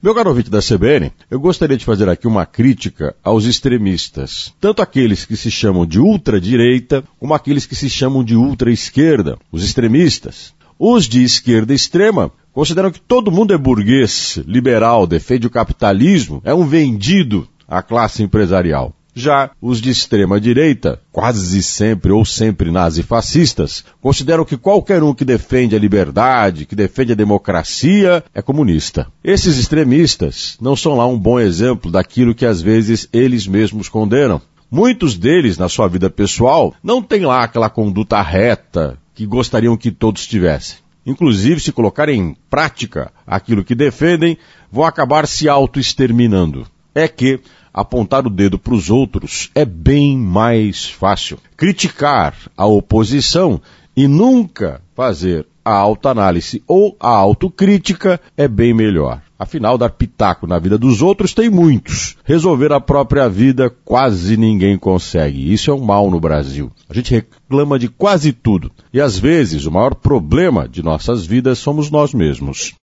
Meu caro ouvinte da CBN, eu gostaria de fazer aqui uma crítica aos extremistas, tanto aqueles que se chamam de ultradireita, como aqueles que se chamam de ultraesquerda, os extremistas. Os de esquerda extrema consideram que todo mundo é burguês, liberal, defende o capitalismo, é um vendido à classe empresarial. Já os de extrema direita, quase sempre ou sempre nazifascistas, consideram que qualquer um que defende a liberdade, que defende a democracia, é comunista. Esses extremistas não são lá um bom exemplo daquilo que às vezes eles mesmos condenam. Muitos deles, na sua vida pessoal, não têm lá aquela conduta reta que gostariam que todos tivessem. Inclusive, se colocarem em prática aquilo que defendem, vão acabar se auto-exterminando. É que apontar o dedo para os outros é bem mais fácil. Criticar a oposição e nunca fazer a autoanálise ou a autocrítica é bem melhor. Afinal, dar pitaco na vida dos outros tem muitos. Resolver a própria vida quase ninguém consegue. Isso é um mal no Brasil. A gente reclama de quase tudo. E às vezes o maior problema de nossas vidas somos nós mesmos.